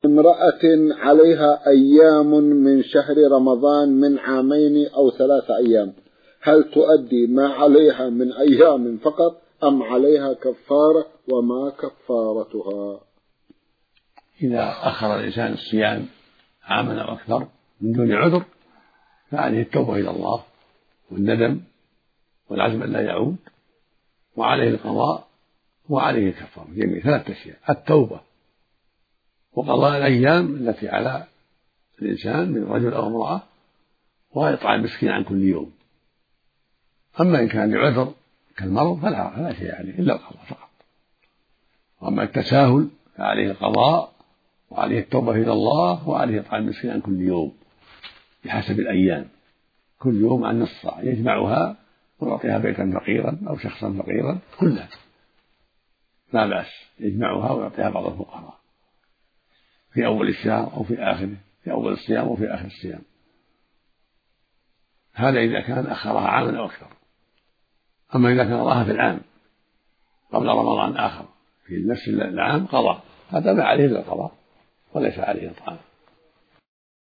امرأة عليها أيام من شهر رمضان من 2 أو 3 أيام، هل تؤدي ما عليها من أيام فقط أم عليها كفارة، وما كفارتها؟ إذا أخر الإنسان الصيام عاما أو أكثر من دون عذر فعليه التوبة إلى الله والندم والعزم أن لا يعود، وعليه القضاء وعليه الكفارة، جميع 3 أشياء: التوبة وقضاء الأيام التي على الإنسان من رجل أو امرأة، وإطعام مسكين عن كل يوم. أما إن كان لعذر كالمرض فلا شيء عليه إلا القضاء فقط. وأما التساهل فعليه القضاء وعليه التوبة إلى الله وعليه إطعام مسكين عن كل يوم بحسب الأيام، كل يوم عن نصف صاع يجمعها ويعطيها بيتا فقيرا أو شخصا فقيرا كلها، لا بأس يجمعها ويعطيها بعض الفقراء في أول الشهر أو في آخره، في أول الصيام وفي آخر الصيام. هذا إذا كان أخرها عاما أو أكثر. أما إذا كان قضاها في العام قبل رمضان آخر في نفس العام قضى، هذا ما عليه إلا القضاء وليس عليه إطعام.